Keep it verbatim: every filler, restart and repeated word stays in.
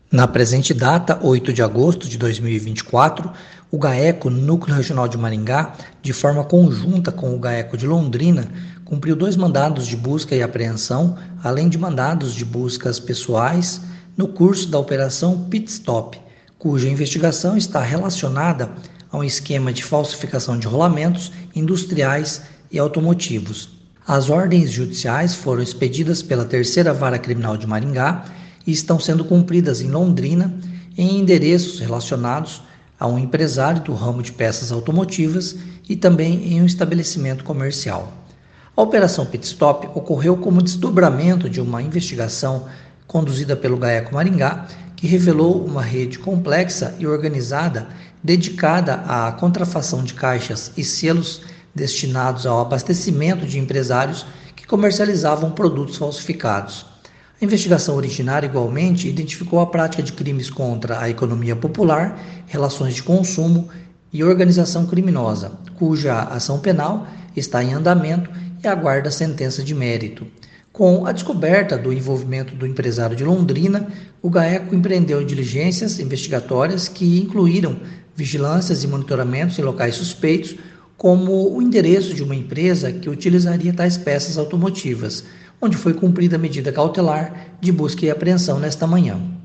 Na presente data, oito de agosto de dois mil e vinte e quatro, o GAECO, Núcleo Regional de Maringá, de forma conjunta com o GAECO de Londrina, cumpriu dois mandados de busca e apreensão, além de mandados de buscas pessoais, no curso da Operação Pit Stop, cuja investigação está relacionada a um esquema de falsificação de rolamentos industriais e automotivos. As ordens judiciais foram expedidas pela Terceira Vara Criminal de Maringá e estão sendo cumpridas em Londrina em endereços relacionados a um empresário do ramo de peças automotivas e também em um estabelecimento comercial. A Operação Pit Stop ocorreu como desdobramento de uma investigação conduzida pelo GAECO Maringá, que revelou uma rede complexa e organizada dedicada à contrafação de caixas e selos destinados ao abastecimento de empresários que comercializavam produtos falsificados. A investigação originária, igualmente, identificou a prática de crimes contra a economia popular, relações de consumo e organização criminosa, cuja ação penal está em andamento e aguarda sentença de mérito. Com a descoberta do envolvimento do empresário de Londrina, o GAECO empreendeu diligências investigatórias que incluíram vigilâncias e monitoramentos em locais suspeitos, como o endereço de uma empresa que utilizaria tais peças automotivas, onde foi cumprida a medida cautelar de busca e apreensão nesta manhã.